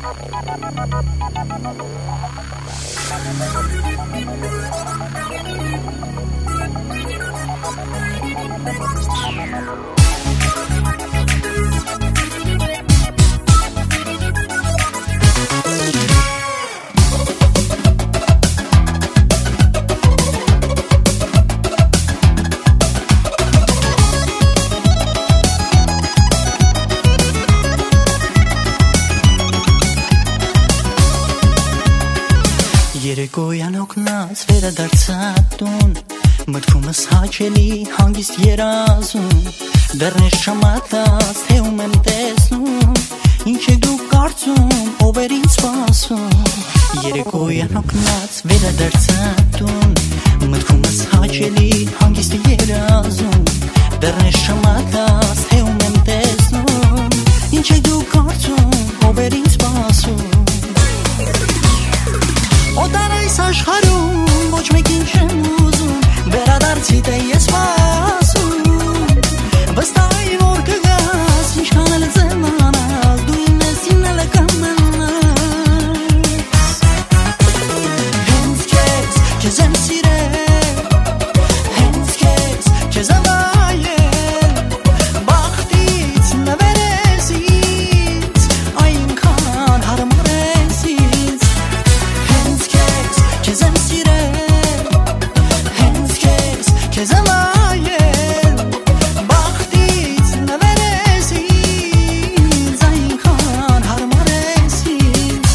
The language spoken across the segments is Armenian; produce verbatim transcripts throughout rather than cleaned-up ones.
Երեկոյան օգնած վերադարձած տուն մտքումս հաչելի հանգիստ երազում դեռնես չամատած թե ում եմ տեսնում ինչ եք դուք կարծում ով էր ինձ սպասում Երեկոյան օգնած վերադարձած տուն մտքումս հաչելի հանգիստ երազում դեռնես չամատած թե ում եմ տեսնում ինչ եք դուք կարծում ով էր ինձ սպասում Օտար այս աշխարհում ոչ մեկին չեմ ուզում վերադարձի թե ես սպասում վստահ եմ որ կգաս ինչքան էլ զմանալ դու ինձ ինձ էլ կմնաս Հենց քեզ քեզ եմ սիրել Հենց քեզ քեզ եմ այել բախտից նվերես ինձ այնքան հարմար ես ինձ Քեզ եմ սիրել, հենց քեզ, քեզ եմ այել բախտից նվերես ինձ, այնքան հարմար ես ինձ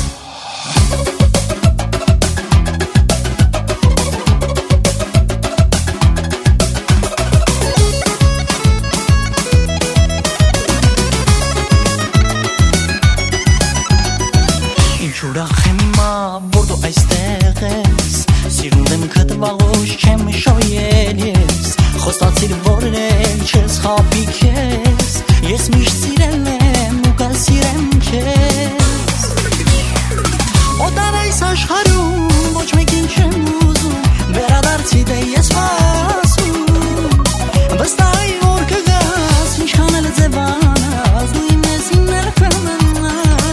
Ինչ ուրախ եմ մա, որ դու այստեղ ես Սիրուն եմ քեզ վաղուց չեմ շոյել ես Խոստացիր որ էլ չես խաբի քեզ Ես միշտ սիրել եմ ու կսիրեմ քեզ Օտար այս աշխարհում ոչ մեկին չեմ ուզում Վերադարձի թե ես սպասում Վստահ եմ որ կգաս ինչքան էլ ձևանաս Դու իմ ես ինձ էլ կմնաս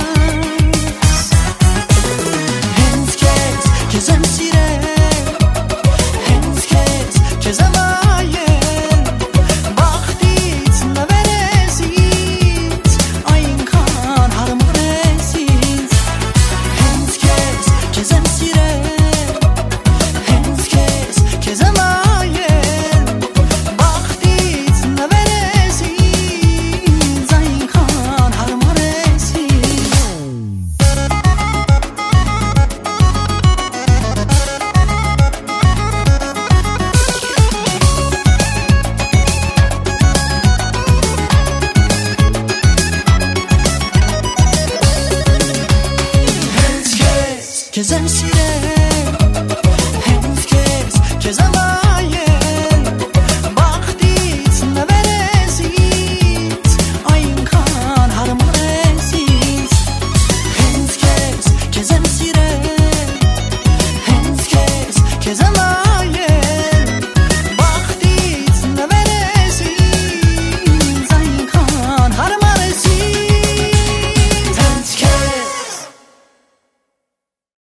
Հենց քեզ քեզ եմ սիրել Քեզ եմ այել բախտից նվերես ինձ այնքան հարմար ես ինձ Հենց քեզ քեզ եմ սիրել Հենց քեզ քեզ եմ այել բախտից նվերես ինձ այնքան հարմար ես ինձ Քեզ եմ սիրել, հենց քեզ, քեզ եմ այել բախտից նվերես ինձ, այնքան հարմար ես ինձ Հենց քեզ, քեզ եմ սիրել, հենց քեզ, քեզ եմ այել